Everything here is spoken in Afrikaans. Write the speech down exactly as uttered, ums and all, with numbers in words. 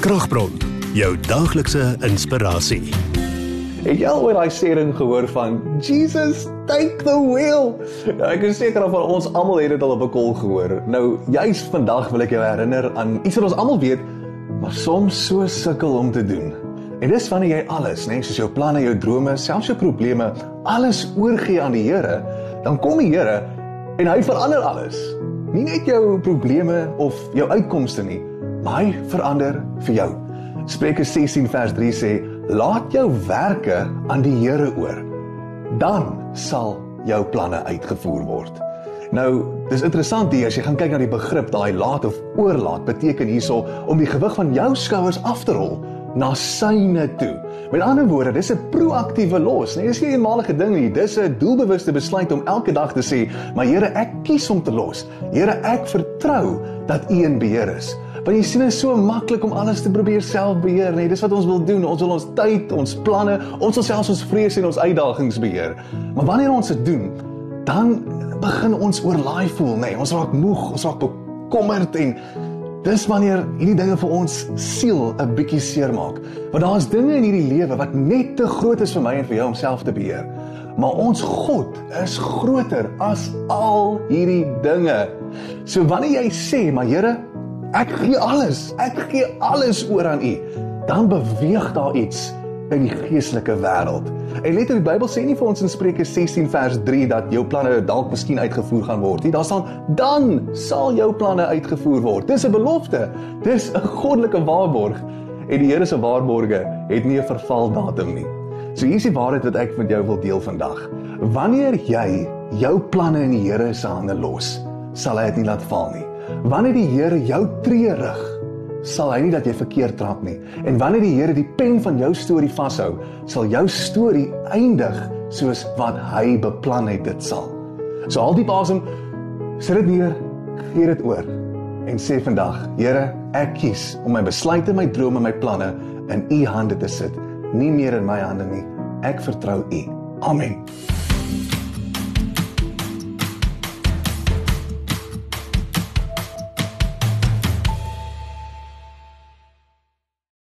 Kragbron, jou daglikse inspirasie. Het jy al ooit daai sering gehoor van Jesus, take the wheel? Nou, ek is seker van ons almal het dit al op 'n kol gehoor. Nou, juist vandag wil ek jou herinner aan iets wat ons almal weet, maar soms so sukkel om te doen. En dis wanneer jy alles, nee, soos jou planne, jou drome, selfs jou probleme, alles oorgee aan die Here, dan kom die Here en hy verander alles. Nie net jou probleme of jou uitkomste nie, maar hy verander vir jou. Spreuke sestien vers drie sê, laat jou werke aan die Here oor, dan sal jou planne uitgevoer word. Nou, dis interessant hier, as jy gaan kyk na die begrip, daai laat of oorlaat, beteken hierso om die gewig van jou skouers af te rol, na syne toe. Met ander woorde, dis 'n proaktiewe los, nee, dis nie 'n eenmalige ding nie, dis 'n doelbewuste besluit om elke dag te sê, maar Here, ek kies om te los. Here, ek vertrou dat U in beheer is. Want jy sien, dit is so maklik om alles te probeer self beheer, nee, dis wat ons wil doen, ons wil ons tyd, ons planne, ons wil selfs ons vrese en ons uitdagings beheer. Maar wanneer ons dit doen, dan begin ons oorlaai voel, nee, ons raak moeg, ons raak bekommerd en dis wanneer hierdie dinge vir ons siel 'n bietjie seer maak. Want daar is dinge in hierdie lewe wat net te groot is vir my en vir jou om self te beheer. Maar ons God is groter as al hierdie dinge. So wanneer jy sê, maar Here, ek gee alles, ek gee alles oor aan U, dan beweeg daar iets in die geestelike wêreld. En let op, die Bybel sê nie vir ons in Spreuke sestien vers drie dat jou planne dalk miskien uitgevoer gaan word nie. Daar staan, dan sal jou planne uitgevoer word. Dis 'n belofte, dis 'n goddelike waarborg. En die Here se waarborge het nie 'n vervaldatum nie. So hier is die waarheid wat ek met jou wil deel vandag. Wanneer jy jou planne in die Here se hande los, sal hy dit nie laat val nie. Wanneer die Here jou tree rig, sal hy nie dat jy verkeerd trap nie. En wanneer die Here die pen van jou storie vashou, sal jou storie eindig soos wat hy beplan het dit sal. So haal diep asem, sit dit neer, gee dit oor en sê vandag, Here, ek kies om my besluite, my drome, my planne in U hande te sit, nie meer in my hande nie. Ek vertrou U. Amen.